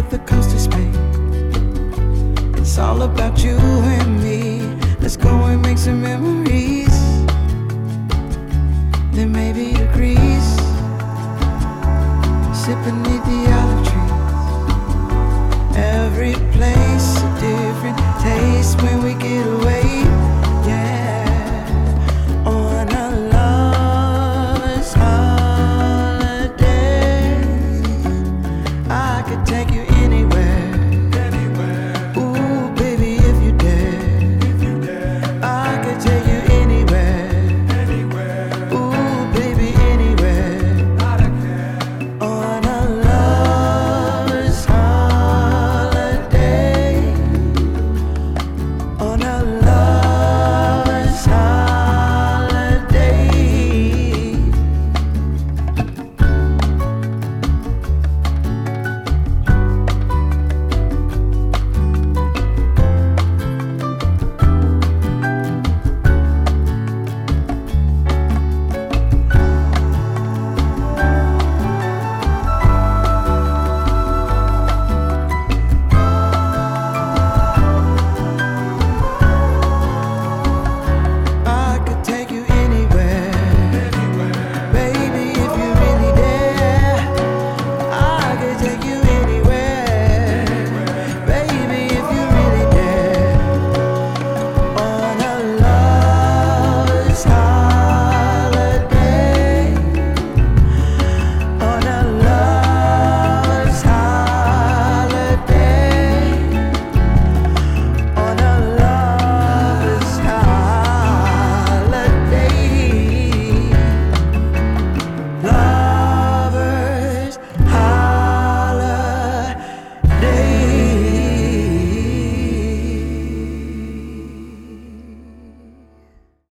of the coast of Spain. It's all about you and me. Let's go and make some memories. Then maybe to Greece, sit beneath the olive trees. Every place a different taste when we get away. Yeah, on a lover's holiday, I could take you